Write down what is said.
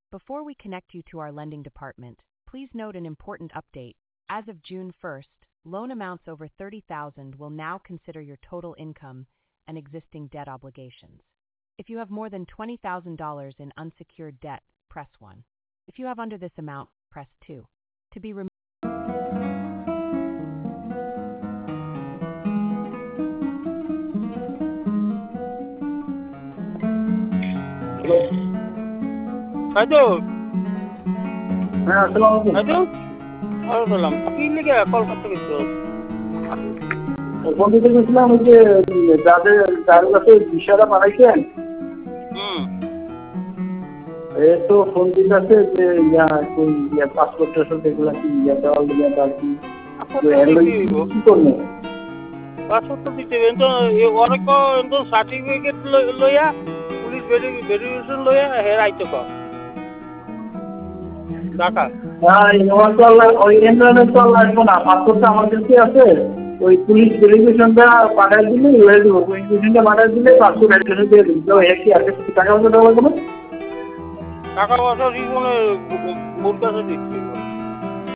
Before we connect you to our lending department, please note an important update. As of June 1st, loan amounts over $30,000 will now consider your total income and existing debt obligations. If you have more than $20,000 in unsecured debt, press 1. If you have under this amount, press 2. To be removed. Hello. হ্যাঁ আসসালামু আলাইকুম। Hello. আসসালাম। কি লিখে call করতে গেছো? Phone দিতে গেছিলাম ওই যে যার কাছে বিষয়টা পাঠাইছেন তো ফোন দিতেছে যে পাসপোর্ট টাসপোর্ট এগুলা কি দেওয়াল কি করবো পাসপোর্ট তো দিতে অনেক সার্টিফিকেট লইয়া পুলিশ ভেরিফিকেশন লইয়া হের আইতে কর ঢাকা। ওই এন্ট্রান্স তো লাগবে না, পাসপোর্টটা আমার কাছে আছে, ওই পুলিশ ভেরিফিকেশনটা পাঠাই দিলে হয়ে দেবো। ভেরিফিকেশনটা পাঠাই দিলে পাসপোর্ট অ্যাড্রেস দিয়ে দিল কি আছে টাকা পয়সা দেওয়া লাগবে না। টাকা পয়সা জীবনে বোর কাছে দিচ্ছি।